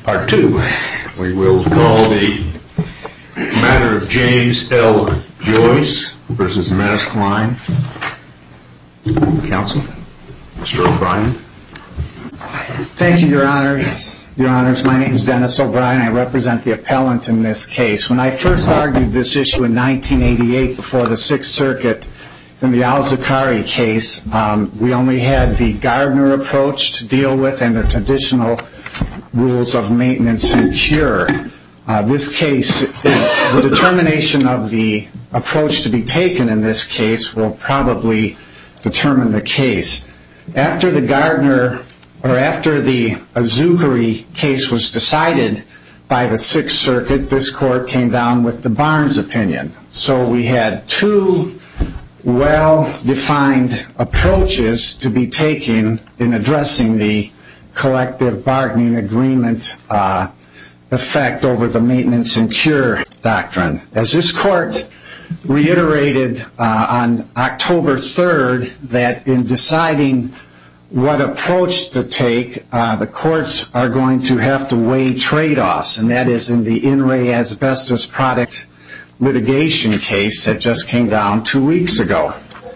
Part 2. We will call the matter of James L. Joyce v. Maersk Line. Counsel, Mr. O'Brien. Thank you, Your Honors. Your Honors, my name is Dennis O'Brien. I represent the appellant in this case. When I first argued this issue in 1988 before the Sixth Circuit in the Al-Zakari case, we only had the Gardner approach to deal with and the traditional rules of maintenance and cure. This case, the determination of the approach to be taken in this case will probably determine the case. After the Gardner, or after the Al-Zakari case was decided by the Sixth Circuit, this court came down with the Barnes opinion. So we had two well-defined approaches to be taken in addressing the collective bargaining agreement effect over the maintenance and cure doctrine. As this court reiterated on October 3rd that in deciding what approach to take, the courts are going to have to weigh trade-offs, and that is in the In Re Asbestos product litigation case that just came down 2 weeks ago.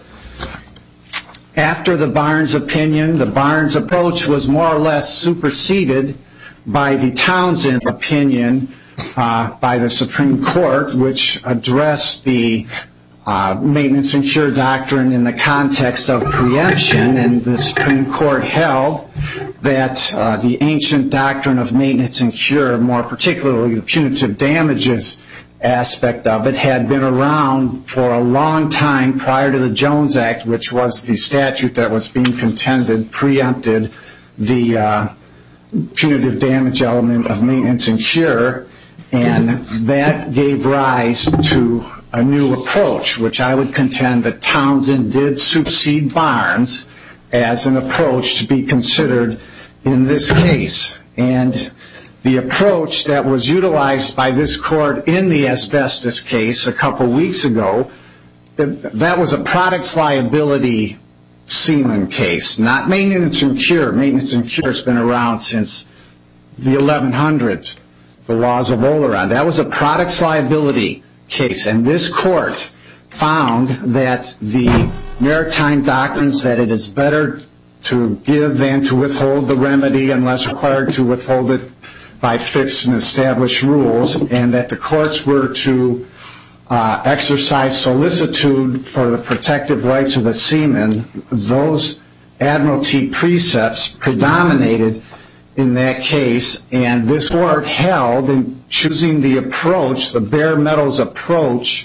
After the Barnes opinion, the Barnes approach was more or less superseded by the Townsend opinion by the Supreme Court, which addressed the maintenance and cure doctrine in the context of preemption, and the Supreme Court held that the ancient doctrine of maintenance and cure, more particularly the punitive damages aspect of it, had been around for a long time prior to the Jones Act, which was the statute that was being contended preempted the punitive damage element of maintenance and cure, and that gave rise to a new approach, which I would contend that Townsend did supersede Barnes as an approach to be considered in this case. And the approach that was utilized by this court in the asbestos case a couple weeks ago, that was a products liability semen case, not maintenance and cure. Maintenance and cure has been around since the 1100s, the laws of Oleron. That was a products liability case, and this court found that the maritime doctrines that it is better to give than to withhold the remedy unless required to withhold it by fixed and established rules, and that the courts were to exercise solicitude for the protective rights of the seamen. Those admiralty precepts predominated in that case, and this court held in choosing the approach, the bare metals approach.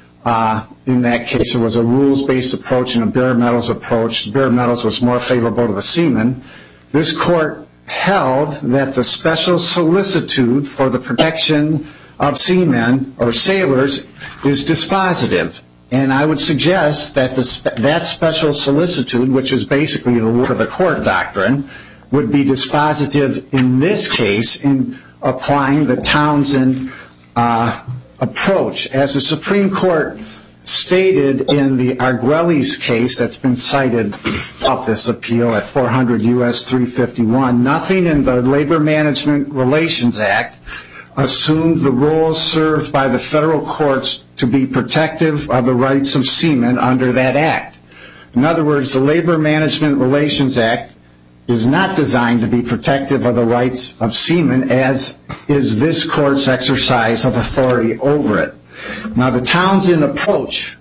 In that case, it was a rules-based approach and a bare metals approach. The bare metals was more favorable to the seamen. This court held that the special solicitude for the protection of seamen or sailors is dispositive. And I would suggest that that special solicitude, which is basically the work of the court doctrine, would be dispositive in this case in applying the Townsend approach. As the Supreme Court stated in the Arguelles case that's been cited of this appeal at 400 U.S. 351, nothing in the Labor Management Relations Act assumed the roles served by the federal courts to be protective of the rights of seamen under that act. In other words, the Labor Management Relations Act is not designed to be protective of the rights of seamen, as is this court's exercise of authority over it. Now, the Townsend approach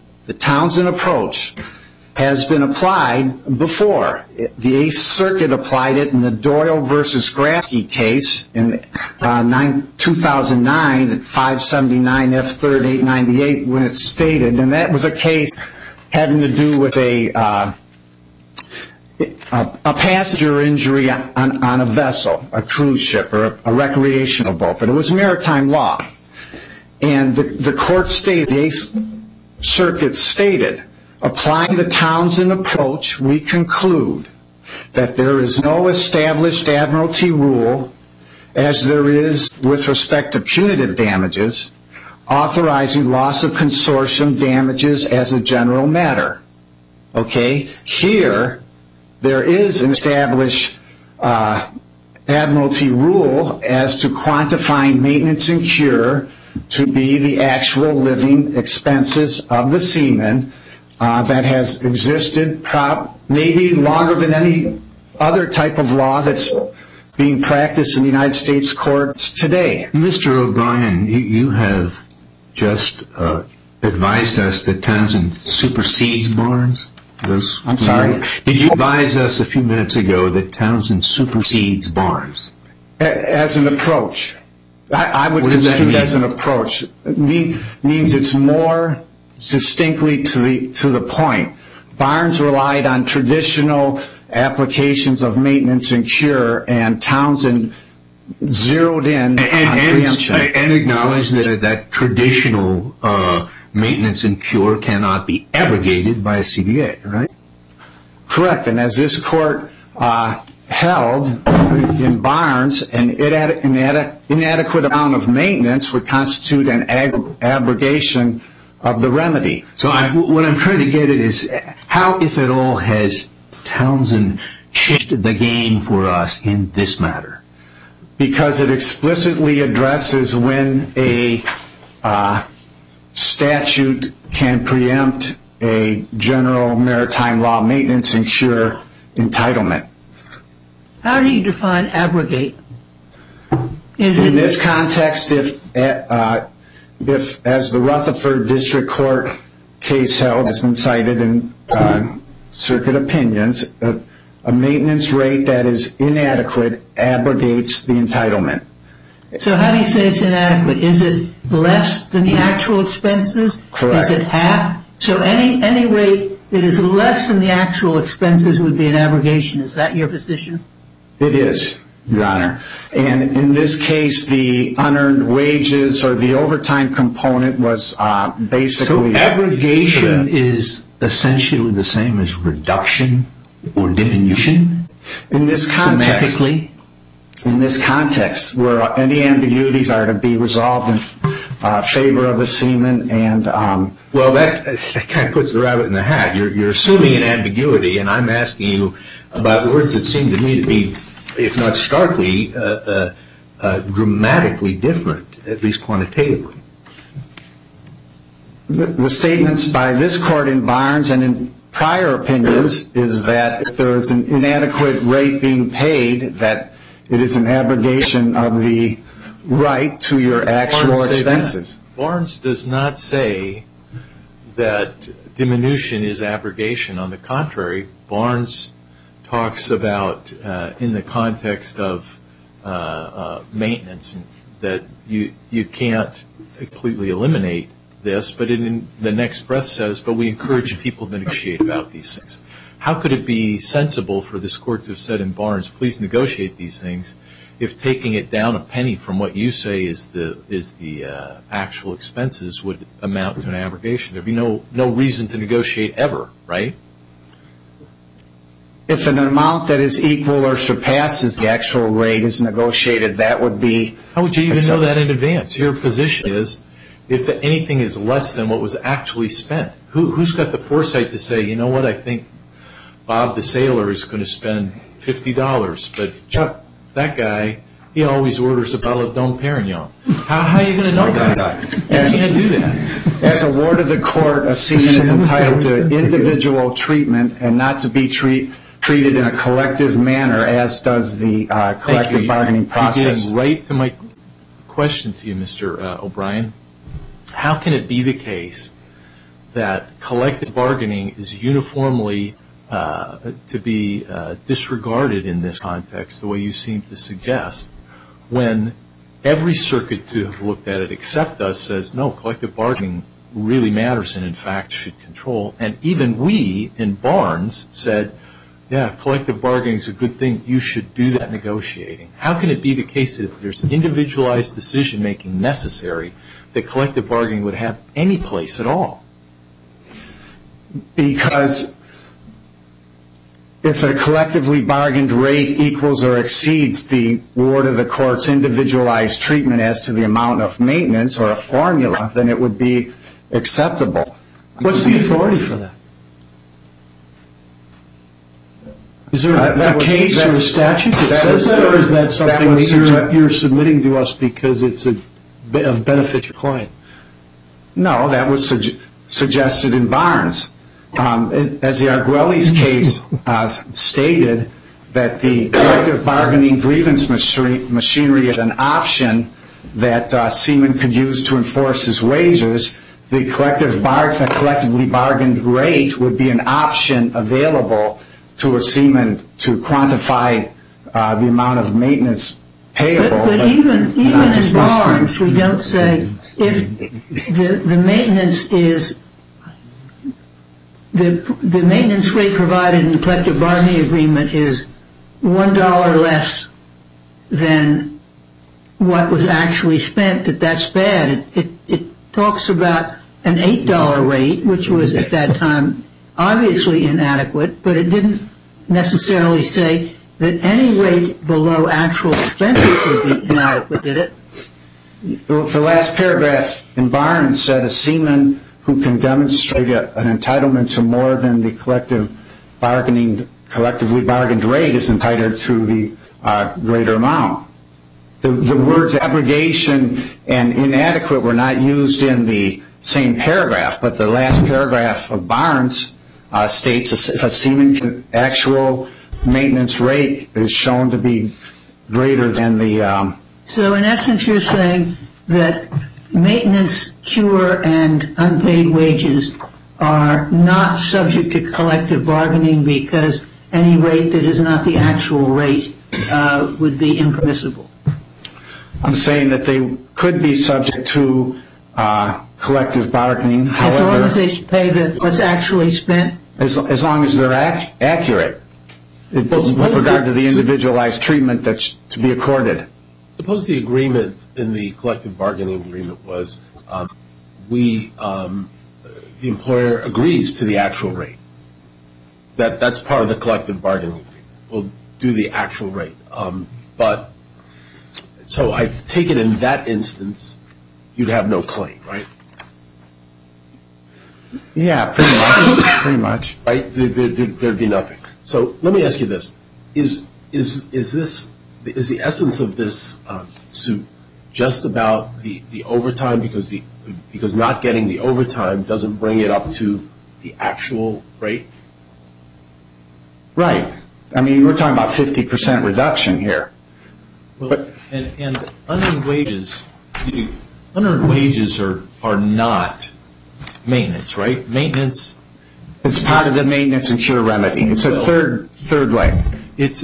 has been applied before. The Eighth Circuit applied it in the Doyle v. Grafke case in 2009 at 579 F. 3rd 898 when it stated, and that was a case having to do with a passenger injury on a vessel, a cruise ship or a recreational boat, but it was maritime law. And the court stated, the Eighth Circuit stated, applying the Townsend approach, we conclude that there is no established admiralty rule, as there is with respect to punitive damages, authorizing loss of consortium damages as a general matter. Okay? Here, there is an established admiralty rule as to quantifying maintenance and cure to be the actual living expenses of the seaman that has existed maybe longer than any other type of law that's being practiced in the United States courts today. Mr. O'Brien, you have just advised us that Townsend supersedes Barnes? I'm sorry? Did you advise us a few minutes ago that Townsend supersedes Barnes? As an approach. I would construe it as an approach. It means it's more distinctly to the point. Barnes relied on traditional applications of maintenance and cure, and Townsend zeroed in on preemption. And acknowledged that traditional maintenance and cure cannot be abrogated by a CBA, right? Correct, and as this court held in Barnes, an inadequate amount of maintenance would constitute an abrogation of the remedy. So what I'm trying to get at is how, if at all, has Townsend changed the game for us in this matter? Because it explicitly addresses when a statute can preempt a general maritime law maintenance and cure entitlement. How do you define abrogate? In this context, if as the Rutherford District Court case held has been cited in circuit opinions, a maintenance rate that is inadequate abrogates the entitlement. So how do you say it's inadequate? Is it less than the actual expenses? Correct. Is it half? So any rate that is less than the actual expenses would be an abrogation. Is that your position? It is, Your Honor. And in this case, the unearned wages or the overtime component was basically... So abrogation is essentially the same as reduction or diminution? In this context... Semantically? In this context, where any ambiguities are to be resolved in favor of the seaman and... Well, that kind of puts the rabbit in the hat. You're assuming an ambiguity, and I'm asking you about words that seem to me to be, if not starkly, dramatically different, at least quantitatively. The statements by this court in Barnes and in prior opinions is that if there is an inadequate rate being paid, that it is an abrogation of the right to your actual expenses. Barnes does not say that diminution is abrogation. On the contrary, Barnes talks about, in the context of maintenance, that you can't completely eliminate this, but in the next breath says, but we encourage people to negotiate about these things. How could it be sensible for this court to have said in Barnes, please negotiate these things, if taking it down a penny from what you say is the actual expenses would amount to an abrogation? There'd be no reason to negotiate ever, right? If an amount that is equal or surpasses the actual rate is negotiated, that would be... How would you even know that in advance? Your position is, if anything is less than what was actually spent, who's got the foresight to say, you know what, I think Bob the sailor is going to spend $50, but Chuck, that guy, he always orders a bottle of Dom Perignon. How are you going to know that? You can't do that. As a ward of the court, a seaman is entitled to individual treatment and not to be treated in a collective manner, as does the collective bargaining process. Getting right to my question to you, Mr. O'Brien. How can it be the case that collective bargaining is uniformly to be disregarded in this context, the way you seem to suggest, when every circuit to have looked at it except us says, no, collective bargaining really matters and in fact should control. And even we in Barnes said, yeah, collective bargaining is a good thing, you should do that negotiating. How can it be the case that if there's individualized decision making necessary, that collective bargaining would have any place at all? Because if a collectively bargained rate equals or exceeds the ward of the court's individualized treatment as to the amount of maintenance or a formula, then it would be acceptable. What's the authority for that? Is there a case or a statute that says that, or is that something that you're submitting to us because it's of benefit to your client? No, that was suggested in Barnes. As the Arguelles case stated, that the collective bargaining grievance machinery is an option that seaman could use to enforce his wages. The collectively bargained rate would be an option available to a seaman to quantify the amount of maintenance payable. But even in Barnes, we don't say if the maintenance is the maintenance rate provided in the collective bargaining agreement is $1 less than what was actually spent, that's bad. It talks about an $8 rate, which was at that time obviously inadequate, but it didn't necessarily say that any rate below actual expenses would be inadequate, did it? The last paragraph in Barnes said a seaman who can demonstrate an entitlement to more than the collectively bargained rate is entitled to the greater amount. The words abrogation and inadequate were not used in the same paragraph, but the last paragraph of Barnes states if a seaman's actual maintenance rate is shown to be greater than the... So in essence you're saying that maintenance, cure, and unpaid wages are not subject to collective bargaining because any rate that is not the actual rate would be impermissible. I'm saying that they could be subject to collective bargaining. As long as they pay what's actually spent? As long as they're accurate with regard to the individualized treatment that's to be accorded. Suppose the agreement in the collective bargaining agreement was the employer agrees to the actual rate. That's part of the collective bargaining agreement. We'll do the actual rate. So I take it in that instance you'd have no claim, right? Yeah, pretty much. Right? There'd be nothing. So let me ask you this. Is the essence of this suit just about the overtime because not getting the overtime doesn't bring it up to the actual rate? Right. I mean, we're talking about 50% reduction here. Well, and unearned wages are not maintenance, right? Maintenance. It's part of the maintenance and cure remedy. It's a third way. It's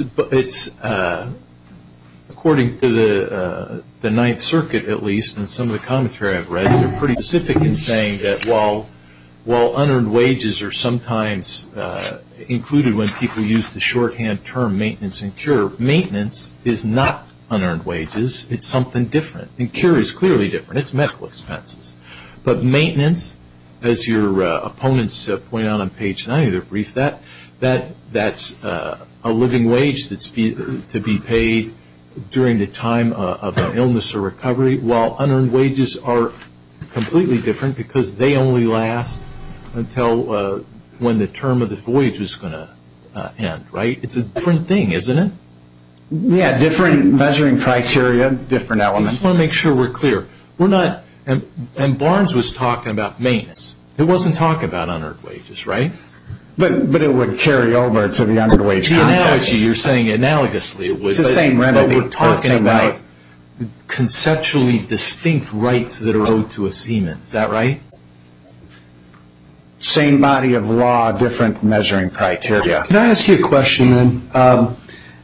according to the Ninth Circuit, at least, and some of the commentary I've read, they're pretty specific in saying that while unearned wages are sometimes included when people use the shorthand term maintenance and cure, maintenance is not unearned wages. It's something different. And cure is clearly different. It's medical expenses. But maintenance, as your opponents point out on page 9 of their brief, that's a living wage that's to be paid during the time of an illness or recovery, while unearned wages are completely different because they only last until when the term of the voyage is going to end, right? It's a different thing, isn't it? Yeah, different measuring criteria, different elements. I just want to make sure we're clear. We're not, and Barnes was talking about maintenance. It wasn't talking about unearned wages, right? But it would carry over to the unearned wage the context. Analogy, you're saying analogously it would. It's the same remedy. But we're talking about conceptually distinct rights that are owed to a seaman. Is that right? Same body of law, different measuring criteria. Can I ask you a question then?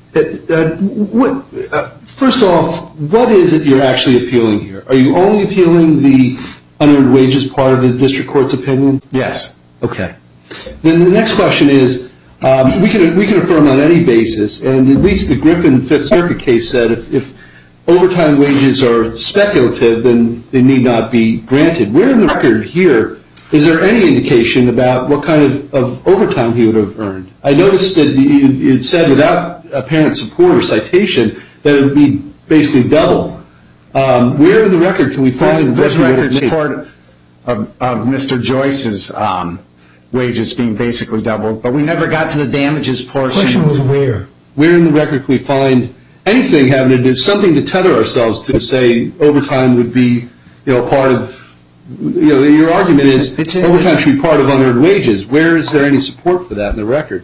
First off, what is it you're actually appealing here? Are you only appealing the unearned wages part of the district court's opinion? Yes. Okay. Then the next question is, we can affirm on any basis, and at least the Griffin Fifth Circuit case said if overtime wages are speculative, then they need not be granted. Where in the record here is there any indication about what kind of overtime he would have earned? I noticed that it said without apparent support or citation that it would be basically double. Where in the record can we find There's record support of Mr. Joyce's wages being basically doubled. But we never got to the damages portion. The question was where? Where in the record can we find anything having to do, something to tether ourselves to say overtime would be, part of, your argument is overtime should be part of unearned wages. Where is there any support for that in the record?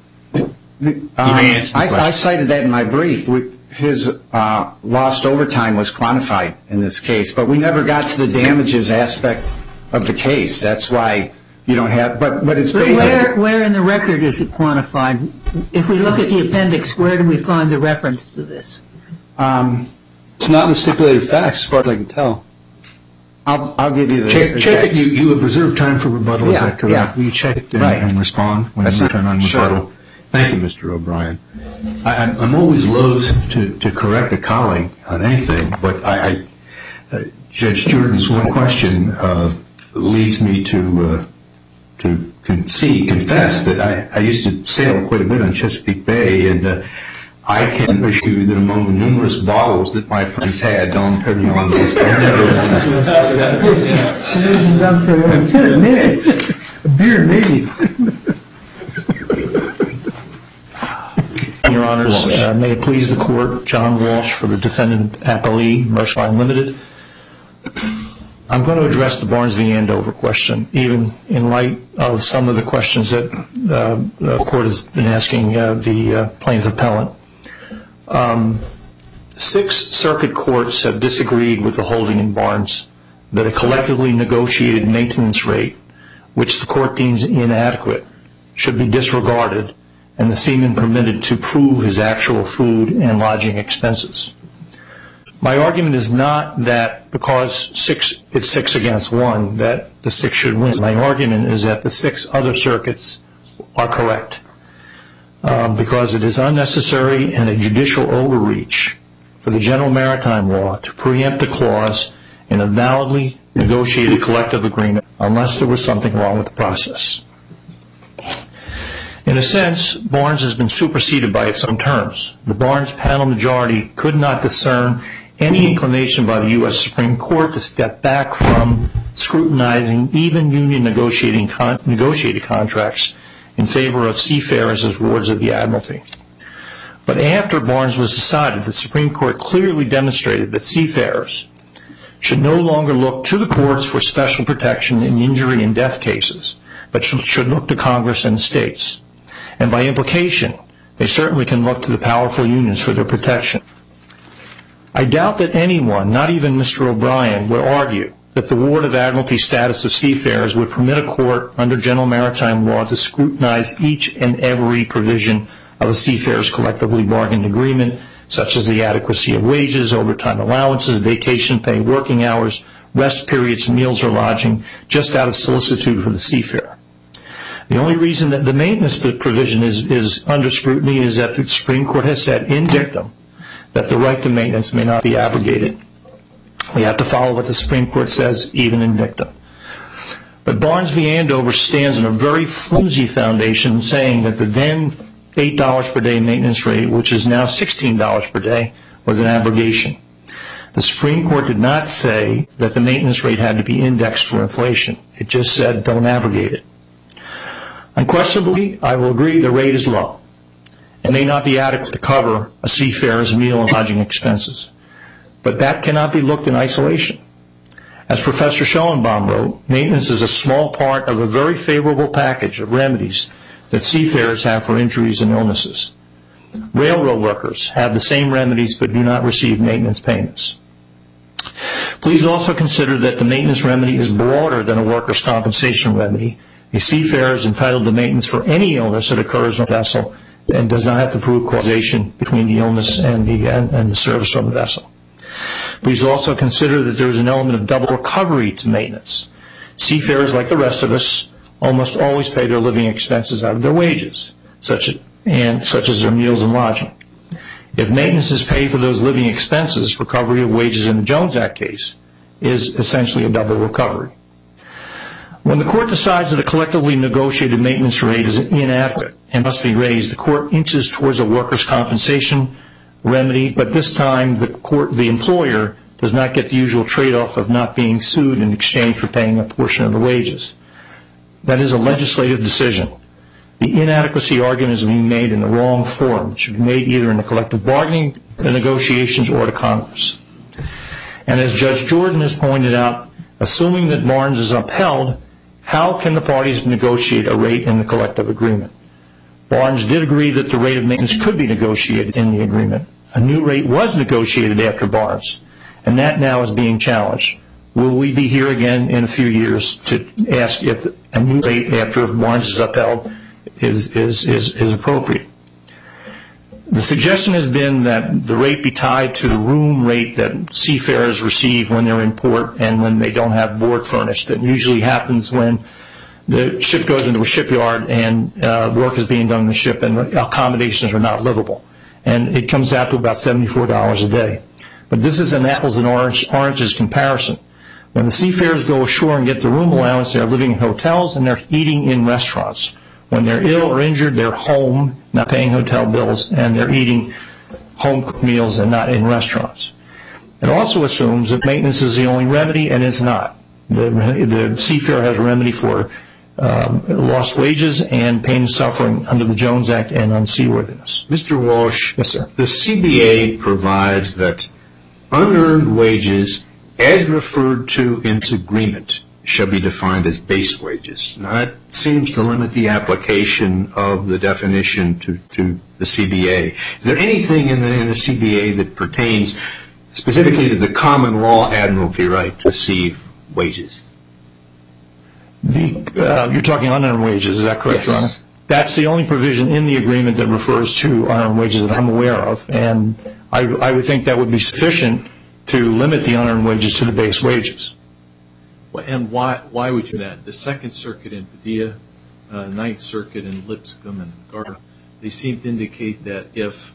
I cited that in my brief. His lost overtime was quantified in this case, but we never got to the damages aspect of the case. That's why you don't have, but it's basically. Where in the record is it quantified? If we look at the appendix, where do we find the reference to this? It's not in the stipulated facts, as far as I can tell. I'll give you the. Check it. You have reserved time for rebuttal. Is that correct? Yeah. Will you check it and respond when you return on rebuttal? Sure. Thank you, Mr. O'Brien. I'm always loath to correct a colleague on anything, but Judge Jordan's one question leads me to confess that I used to sail quite a bit on Chesapeake Bay, and I can assure you that among the numerous bottles that my friends had, Dom Perignon was never one. Susan Dom Perignon. A beer, maybe. Your Honors, may it please the Court, John Walsh for the defendant appellee, Maersk Line Limited. I'm going to address the Barnes v. Andover question, even in light of some of the questions that the Court has been asking the plaintiff appellant. 6 circuit courts have disagreed with the holding in Barnes that a collectively negotiated maintenance rate, which the Court deems inadequate, should be disregarded and the seaman permitted to prove his actual food and lodging expenses. My argument is not that because it's 6 against 1 that the 6 should win. My argument is that the 6 other circuits are correct because it is unnecessary and a judicial overreach for the General Maritime Law to preempt a clause in a validly negotiated collective agreement unless there was something wrong with the process. In a sense, Barnes has been superseded by its own terms. The Barnes panel majority could not discern any inclination by the U.S. Supreme Court to step back from scrutinizing even union negotiated contracts in favor of seafarers as wards of the Admiralty. But after Barnes was decided, the Supreme Court clearly demonstrated that seafarers should no longer look to the courts for special protection in injury and death cases, but should look to Congress and states. And by implication, they certainly can look to the powerful unions for their protection. I doubt that anyone, not even Mr. O'Brien, would argue that the ward of Admiralty status of seafarers would permit a court under General Maritime Law to scrutinize each and every provision of a seafarer's collectively bargained agreement, such as the adequacy of wages, overtime allowances, vacation pay, working hours, rest periods, meals or lodging, just out of solicitude for the seafarer. The only reason that the maintenance provision is under scrutiny is that the Supreme Court has said in dictum that the right to maintenance may not be abrogated. We have to follow what the Supreme Court says even in dictum. But Barnes v. Andover stands on a very flimsy foundation saying that the then $8 per day maintenance rate, which is now $16 per day, was an abrogation. The Supreme Court did not say that the maintenance rate had to be indexed for inflation. It just said don't abrogate it. Unquestionably, I will agree the rate is low. It may not be adequate to cover a seafarer's meal and lodging expenses. But that cannot be looked in isolation. As Professor Schoenbaum wrote, maintenance is a small part of a very favorable package of remedies that seafarers have for injuries and illnesses. Railroad workers have the same remedies but do not receive maintenance payments. Please also consider that the maintenance remedy is broader than a workers' compensation remedy. A seafarer is entitled to maintenance for any illness that occurs on a vessel and does not have to prove causation between the illness and the service on the vessel. Please also consider that there is an element of double recovery to maintenance. Seafarers, like the rest of us, almost always pay their living expenses out of their wages, such as their meals and lodging. If maintenance is paid for those living expenses, recovery of wages in the Jones Act case is essentially a double recovery. When the court decides that a collectively negotiated maintenance rate is inadequate and must be raised, the court inches towards a workers' compensation remedy, but this time the employer does not get the usual trade-off of not being sued in exchange for paying a portion of the wages. That is a legislative decision. The inadequacy argument is being made in the wrong form. It should be made either in the collective bargaining negotiations or to Congress. And as Judge Jordan has pointed out, assuming that Barnes is upheld, how can the parties negotiate a rate in the collective agreement? Barnes did agree that the rate of maintenance could be negotiated in the agreement. A new rate was negotiated after Barnes, and that now is being challenged. Will we be here again in a few years to ask if a new rate after Barnes is upheld is appropriate? The suggestion has been that the rate be tied to the room rate that seafarers receive when they're in port and when they don't have board furnished. That usually happens when the ship goes into a shipyard and work is being done on the ship and accommodations are not livable. And it comes out to about $74 a day. But this is an apples and oranges comparison. When the seafarers go ashore and get the room allowance, they're living in hotels and they're eating in restaurants. When they're ill or injured, they're home, not paying hotel bills, and they're eating home-cooked meals and not in restaurants. It also assumes that maintenance is the only remedy, and it's not. The seafarer has a remedy for lost wages and pain and suffering under the Jones Act and unseaworthiness. Mr. Walsh, yes, sir. The CBA provides that unearned wages, as referred to in its agreement, shall be defined as base wages. Now, that seems to limit the application of the definition to the CBA. Is there anything in the CBA that pertains specifically to the common law admiralty right to receive wages? You're talking unearned wages, is that correct, Yes. Your Honor? That's the only provision in the agreement that refers to unearned wages that I'm aware of, and I would think that would be sufficient to limit the unearned wages to the base wages. And why would you do that? The Second Circuit in Padilla, Ninth Circuit in Lipscomb and Gardner, they seem to indicate that if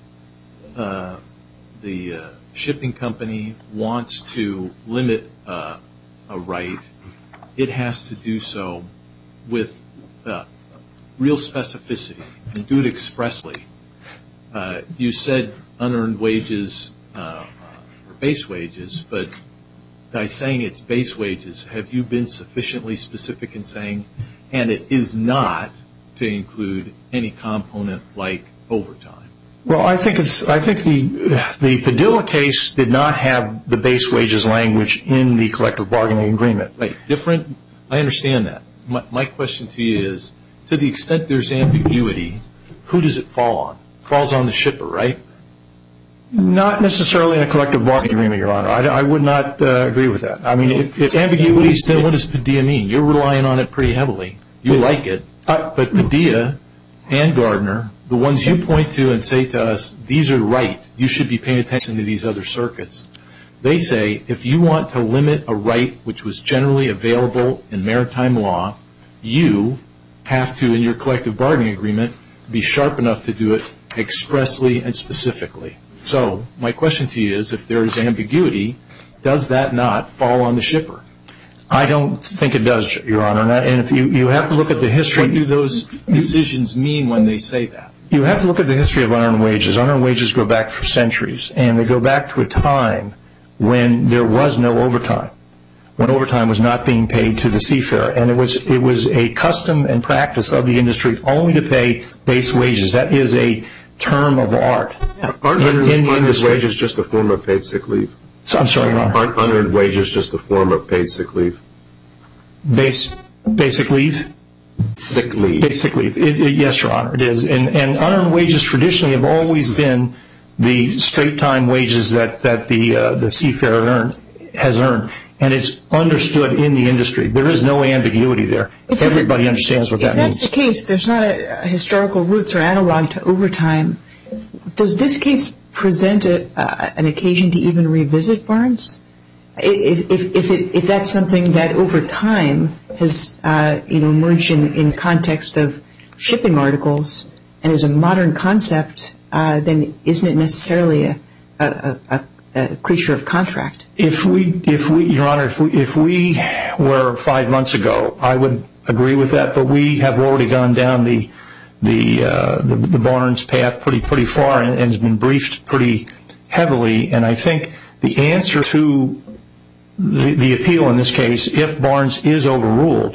the shipping company wants to limit a right, it has to do so with real specificity and do it expressly. You said unearned wages or base wages, but by saying it's base wages, have you been sufficiently specific in saying, and it is not to include any component like overtime? Well, I think the Padilla case did not have the base wages language in the collective bargaining agreement. Right. Different. I understand that. My question to you is, to the extent there's ambiguity, who does it fall on? It falls on the shipper, right? Not necessarily in a collective bargaining agreement, Your Honor. I would not agree with that. I mean, if ambiguities... Then what does Padilla mean? You're relying on it pretty heavily. You like it. But Padilla and Gardner, the ones you point to and say to us, these are right, you should be paying attention to these other circuits. They say if you want to limit a right which was generally available in maritime law, you have to, in your collective bargaining agreement, be sharp enough to do it expressly and specifically. So my question to you is, if there is ambiguity, does that not fall on the shipper? I don't think it does, Your Honor. And if you have to look at the history... What do those decisions mean when they say that? You have to look at the history of unearned wages. Unearned wages go back for centuries, and they go back to a time when there was no overtime, when overtime was not being paid to the seafarer. And it was a custom and practice of the industry only to pay base wages. That is a term of art. Aren't unearned wages just a form of paid sick leave? I'm sorry, Your Honor. Aren't unearned wages just a form of paid sick leave? Basic leave? Sick leave. Basic leave. Yes, Your Honor, it is. And unearned wages traditionally have always been the straight-time wages that the seafarer has earned. And it's understood in the industry. There is no ambiguity there. Everybody understands what that means. If that's the case, there's not a historical roots or analog to overtime. Does this case present an occasion to even revisit Barnes? If that's something that over time has emerged in context of shipping articles and is a modern concept, then isn't it necessarily a creature of contract? Your Honor, if we were 5 months ago, I would agree with that. But we have already gone down the Barnes path pretty far and has been briefed pretty heavily. And I think the answer to the appeal in this case, if Barnes is overruled,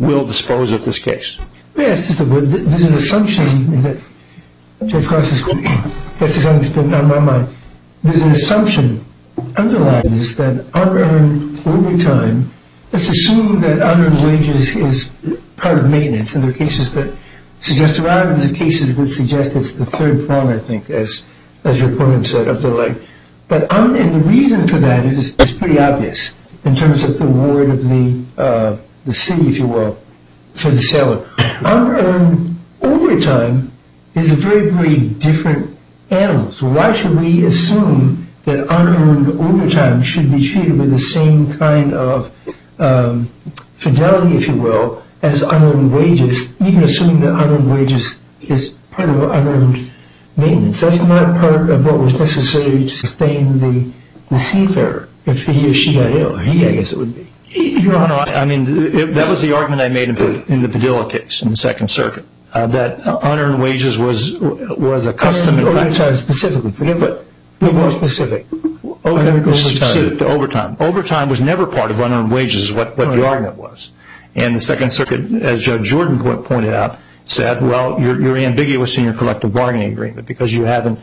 will dispose of this case. Yes, there's an assumption that Judge Cross is that's something that's been on my mind. There's an assumption underlying this that unearned overtime, let's assume that unearned wages is part of maintenance, and there are cases that suggest, or rather there are cases that suggest it's the third prong, I think, as your opponent said, of the leg. But and the reason for that is pretty obvious in terms of the award of the C, if you will, for the sailor. Unearned overtime is a very, very different animal. So why should we assume that unearned overtime should be treated with the same kind of fidelity, if you will, as unearned wages, even assuming that unearned wages is part of unearned maintenance? That's not part of what was necessary to sustain the seafarer if he or she got ill. He, I guess it would be. Your Honor, I mean, that was the argument I made in the Padilla case in the Second Circuit, that unearned wages was a custom in practice. Overtime specifically. Forget what more specific. Specific to overtime. Overtime was never part of unearned wages, is what the argument was. And the Second Circuit, as Judge Jordan pointed out, said, well, you're ambiguous in your collective bargaining agreement because you haven't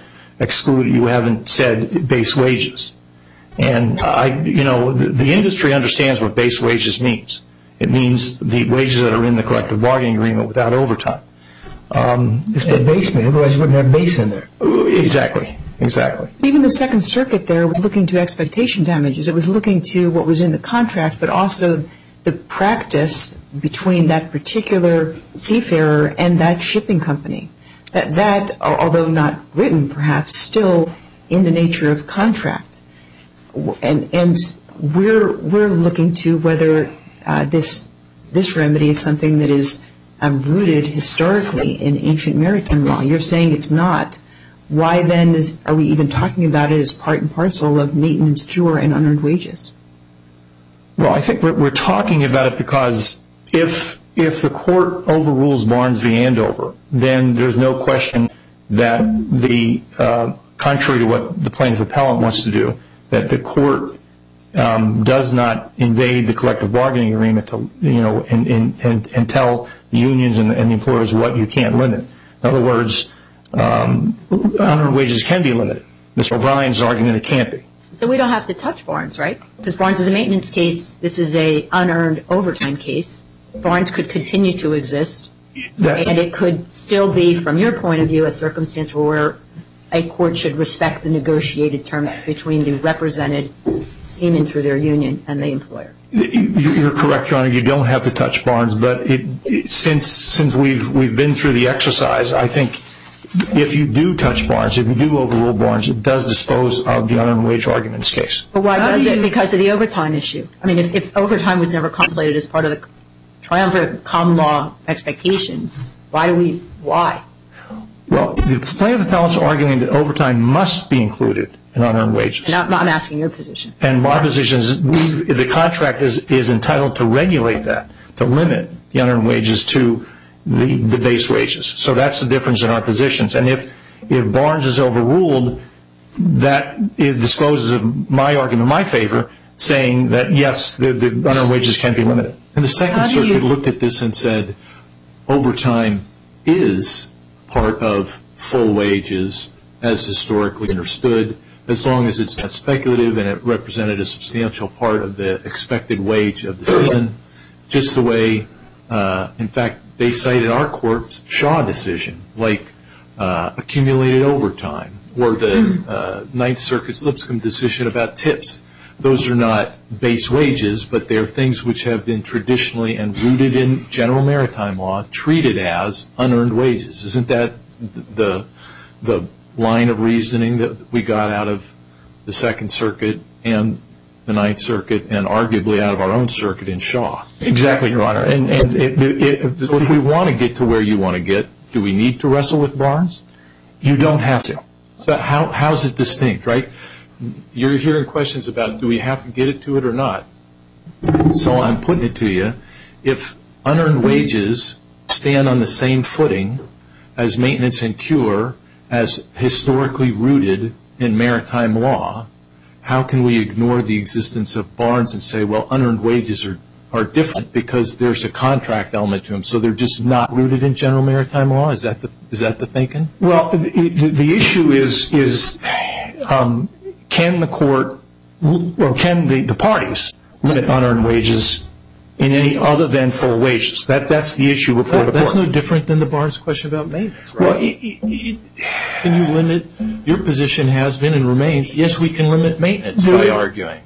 said base wages. And the industry understands what base wages means. It means the wages that are in the collective bargaining agreement without overtime. It's what base means, otherwise you wouldn't have base in there. Exactly. Even the Second Circuit there was looking to expectation damages. It was looking to what was in the contract, but also the practice between that particular seafarer and that shipping company. That, although not written perhaps, still in the nature of contract. And we're looking to whether this remedy is something that is rooted historically in ancient maritime law. You're saying it's not. Why then are we even talking about it as part and parcel of maintenance, cure, and unearned wages? Well, I think we're talking about it because if the court overrules Barnes v. Andover, then there's no question that contrary to what the plaintiff appellant wants to do, that the court does not invade the collective bargaining agreement and tell the unions and the employers what you can't limit. In other words, unearned wages can be limited. Mr. O'Brien's argument it can't be. So we don't have to touch Barnes, right? Because Barnes is a maintenance case. This is a unearned overtime case. Barnes could continue to exist, and it could still be, from your point of view, a circumstance where a court should respect the negotiated terms between the represented seamen through their union and the employer. You're correct, Your Honor. You don't have to touch Barnes, but since we've been through the exercise, I think if you do touch Barnes, if you do overrule Barnes, it does dispose of the unearned wage argument in this case. But why does it? Because of the overtime issue. I mean, if overtime was never contemplated as part of the triumvirate common law expectations, why? Well, the plaintiff appellant's arguing that overtime must be included in unearned wages. And I'm asking your position. And my position is the contract is entitled to regulate that, to limit the unearned wages to the base wages. So that's the difference in our positions. And if Barnes is overruled, that it disposes of my argument in my favor, saying that, yes, the unearned wages can be limited. And the Second Circuit looked at this and said overtime is part of full wages as historically understood, as long as it's not speculative and it represented a substantial part of the expected wage of the seaman, just the way, in fact, they cited our court's Shaw decision, like accumulated overtime, or the Ninth Circuit's Lipscomb decision about tips. Those are not base wages, but they're things which have been traditionally and rooted in general maritime law treated as unearned wages. Isn't that the line of reasoning that we got out of the Second Circuit and the Ninth Circuit and arguably out of our own circuit in Shaw? Exactly, Your Honor. So if we want to get to where you want to get, do we need to wrestle with Barnes? You don't have to. So how's it distinct, right? You're hearing questions about do we have to get it to it or not. So I'm putting it to you. If unearned wages stand on the same footing as maintenance and cure as historically rooted in maritime law, how can we ignore the existence of Barnes and say, well, unearned wages are are different because there's a contract element to them, so they're just not rooted in general maritime law? Is that the thinking? Well, the issue is can the court or can the parties limit unearned wages in any other than full wages? That's the issue before the court. That's no different than the Barnes question about maintenance, right? Well, can you limit? Your position has been and remains, yes, we can limit maintenance by arguing.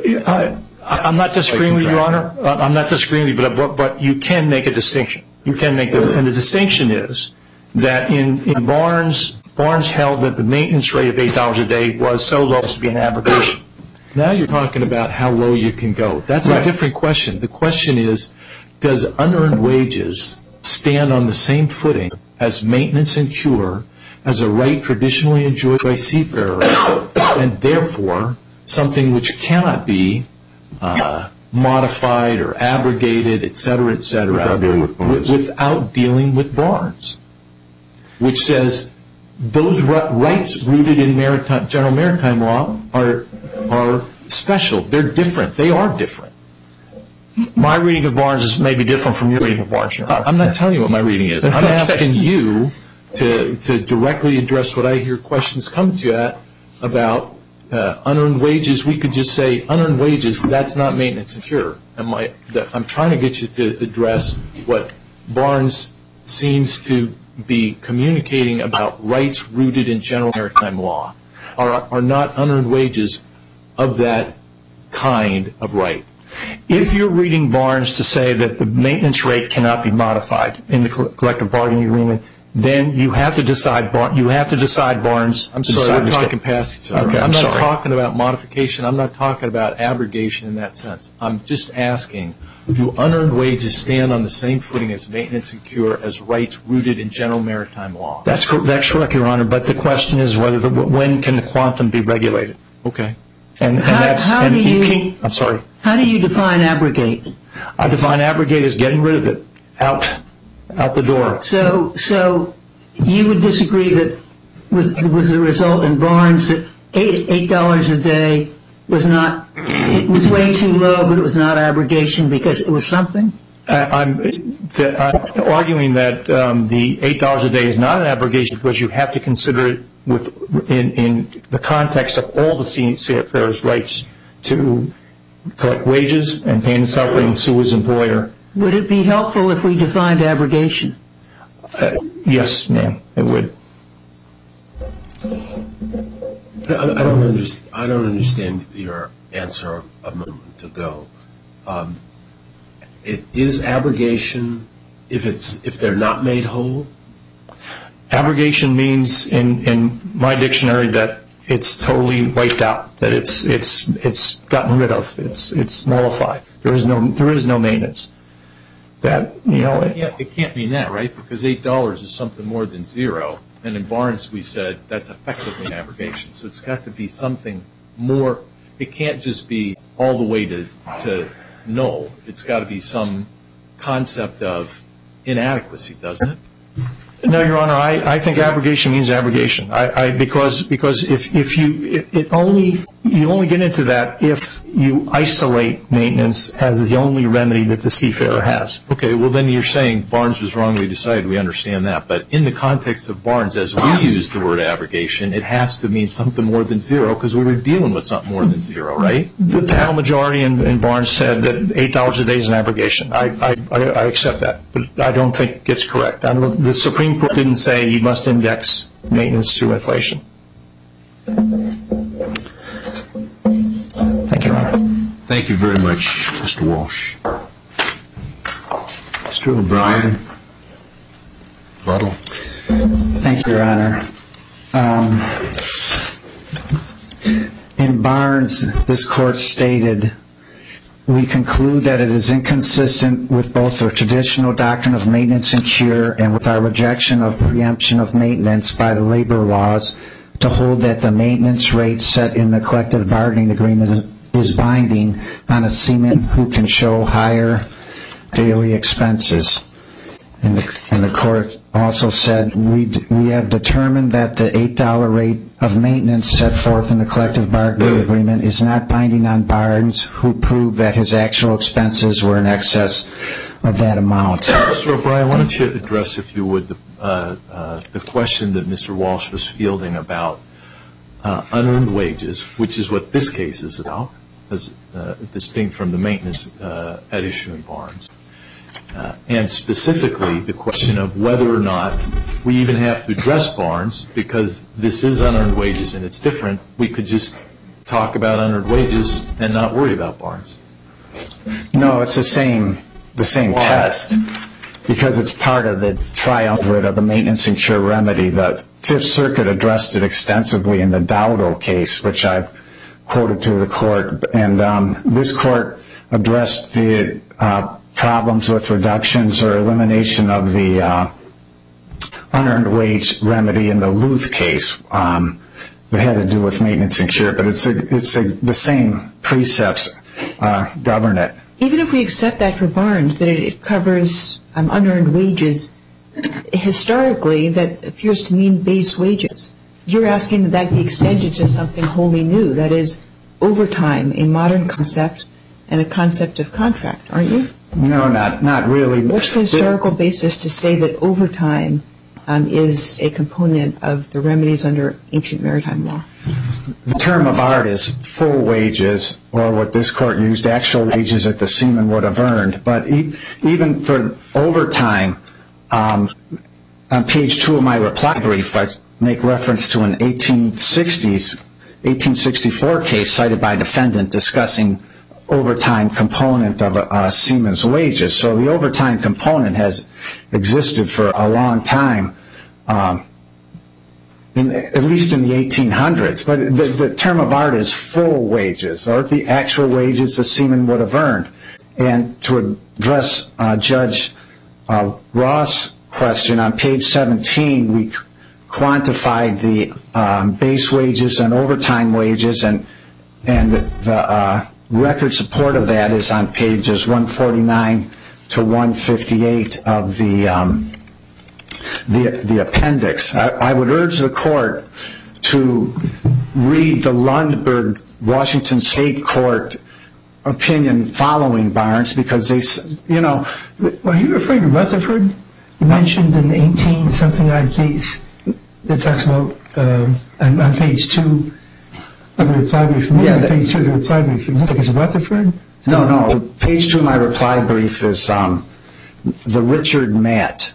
I'm not disagreeing with you, Your Honor. I'm not disagreeing with you, but you can make a distinction. You can make and the distinction is that in Barnes held that the maintenance rate of $8 a day was so low as to be an abrogation. Now you're talking about how low you can go. That's a different question. The question is, does unearned wages stand on the same footing as maintenance and cure as a right traditionally enjoyed by seafarers, and therefore something which cannot be modified or abrogated, et cetera, without dealing with Barnes, which says those rights rooted in general maritime law are special. They're different. They are different. My reading of Barnes may be different from your reading of Barnes, Your Honor. I'm not telling you what my reading is. I'm asking you to directly address what I hear questions come to you at about unearned wages. We could just say unearned wages, that's not maintenance and cure. I'm trying to get you to address what Barnes seems to be communicating about rights rooted in general maritime law. Are not unearned wages of that kind of right? If you're reading Barnes to say that the maintenance rate cannot be modified in the collective bargaining agreement, then you have to decide Barnes. I'm sorry, we're talking past each other. Okay, I'm not sorry. talking about modification. I'm not talking about abrogation in that sense. I'm just asking, do unearned wages stand on the same footing as maintenance and cure as rights rooted in general maritime law? That's correct, Your Honor, but the question is when can the quantum be regulated? Okay. How do you define abrogate? I define abrogate as getting rid of it, out the door. So you would disagree that with the result in Barnes that $8 a day was not, it was way too low, but it was not abrogation because it was something? I'm arguing that the $8 a day is not an abrogation because you have to consider it in the context of all the seafarers' rights to collect wages and pay and suffering to his employer. Would it be helpful if we defined abrogation? Yes, ma'am, it would. I don't understand your answer a moment ago. It is abrogation if they're not made whole? Abrogation means in my dictionary that it's totally wiped out, that it's gotten rid of, it's nullified. There is no maintenance. It can't mean that, right? Because $8 is something more than zero, and in Barnes we said that's effectively an abrogation. So it's got to be something more. It can't just be all the way to null. It's got to be some concept of inadequacy, doesn't it? No, Your Honor. I think abrogation means abrogation. Because if you only get into that if you isolate maintenance as the only remedy that the seafarer has. Okay. Well, then you're saying Barnes was wrongly decided. We understand that. But in the context of Barnes, as we use the word abrogation, it has to mean something more than zero because we were dealing with something more than zero, right? The panel majority in Barnes said that $8 a day is an abrogation. I accept that, but I don't think it's correct. The Supreme Court didn't say you must index maintenance to inflation. Thank you, Your Honor. Thank you very much, Mr. Walsh. Mr. O'Brien. Buttle. Thank you, Your Honor. In Barnes, this court stated, we conclude that it is inconsistent with both the traditional doctrine of maintenance and cure and with our rejection of preemption of maintenance by the labor laws to hold that the maintenance rate set in the collective bargaining agreement is binding on a seaman who can show higher daily expenses. And the court also said, we have determined that the $8 rate of maintenance set forth in the collective bargaining agreement is not binding on Barnes, who proved that his actual expenses were in excess of that amount. Mr. O'Brien, why don't you address, if you would, the question that Mr. Walsh was fielding about unearned wages, which is what this case is about, as distinct from the maintenance at issue in Barnes. And specifically the question of whether or not we even have to address Barnes, because this is unearned wages and it's different. We could just talk about unearned wages and not worry about Barnes. No, it's the same test, because it's part of the triumvirate of the maintenance and cure remedy. The Fifth Circuit addressed it extensively in the Dowdo case, which I've quoted to the court. And this court addressed the problems with reductions or elimination of the unearned wage remedy in the Luth case that had to do with maintenance and cure. But it's the same precepts govern it. Even if we accept that for Barnes, that it covers unearned wages, historically that appears to mean base wages. You're asking that that be extended to something wholly new, that is overtime, a modern concept and a concept of contract, aren't you? No, not really. What's the historical basis to say that overtime is a component of the remedies under ancient maritime law? The term of art is full wages, or what this court used, actual wages that the seaman would have earned. But even for overtime, on page 2 of my reply brief, I make reference to an 1864 case cited by a defendant discussing overtime component of a seaman's wages. So the overtime component has existed for a long time, at least in the 1800s. But the term of art is full wages, or the actual wages the seaman would have earned. And to address Judge Ross' question, on page 17 we quantified the base wages and overtime wages, and the record support of that is on pages 149 to 158 of the appendix. I would urge the court to read the Lundberg Washington State Court opinion following Barnes, because they, you know. Well, are you referring to Rutherford? You mentioned an 18-something-odd case that talks about, on page 2 of the reply brief. Page 2 of the reply brief. It looks like it's Rutherford? No. Page 2 of my reply brief is the Richard Matt.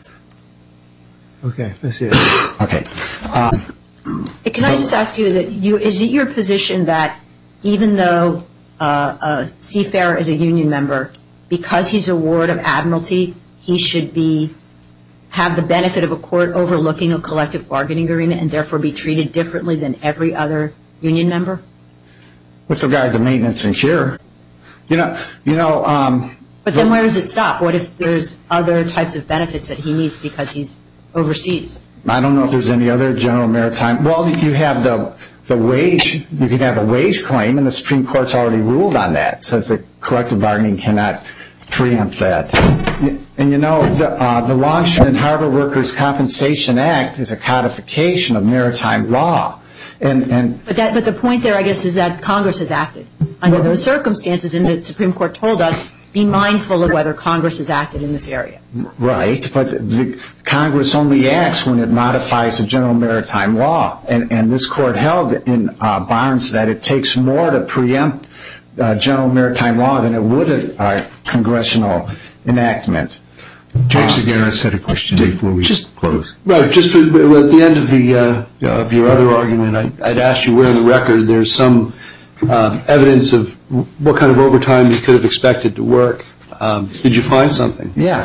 Okay, let's see it. Okay. Can I just ask you, is it your position that even though a seafarer is a union member, because he's a ward of admiralty, he should have the benefit of a court overlooking a collective bargaining agreement and therefore be treated differently than every other union member? With regard to maintenance and cure, but then where does it stop? What if there's other types of benefits that he needs because he's overseas? I don't know if there's any other general maritime. Well, if you have the wage, you can have a wage claim, and the Supreme Court's already ruled on that. It says that collective bargaining cannot preempt that. And the Longshore and Harbor Workers' Compensation Act is a codification of maritime law. But the point there, I guess, is that Congress has acted under those circumstances, and the Supreme Court told us, be mindful of whether Congress has acted in this area. Right, but Congress only acts when it modifies the general maritime law. And this court held in Barnes that it takes more to preempt general maritime law than it would a congressional enactment. Judge Segaris had a question before we close. Right, just at the end of your other argument, I'd asked you where in the record there's some evidence of what kind of overtime you could have expected to work. Did you find something? Yeah.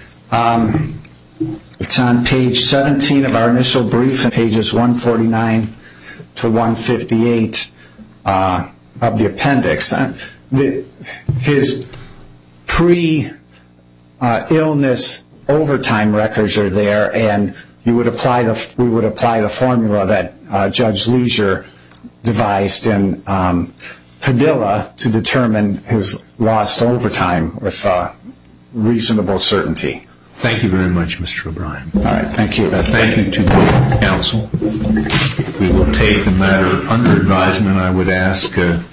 It's on page 17 of our initial brief, and pages 149 to 158 of the appendix. His pre-illness overtime records are there, and we would apply the formula that Judge Leisure devised in Padilla to determine his lost overtime with reasonable certainty. Thank you very much, Mr. O'Brien. All right, thank you. Thank you to both counsel. We will take the matter under advisement. I would ask